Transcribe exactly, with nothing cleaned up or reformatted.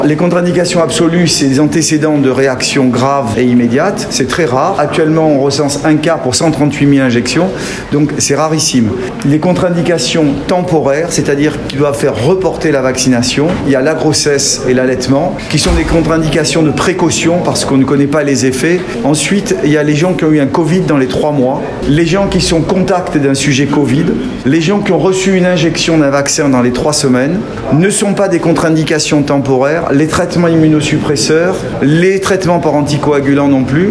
Les contre-indications absolues, c'est des antécédents de réaction grave et immédiate. C'est très rare. Actuellement, on recense un cas pour cent trente-huit mille injections, donc c'est rarissime. Les contre-indications temporaires, c'est-à-dire qui doivent faire reporter la vaccination, il y a la grossesse et l'allaitement, qui sont des contre-indications de précaution parce qu'on ne connaît pas les effets. Ensuite, il y a les gens qui ont eu un Covid dans les trois mois, les gens qui sont contact d'un sujet Covid, les gens qui ont reçu une injection d'un vaccin dans les trois semaines, ne sont pas des contre-indications temporaires. Les traitements immunosuppresseurs, les traitements par anticoagulants non plus.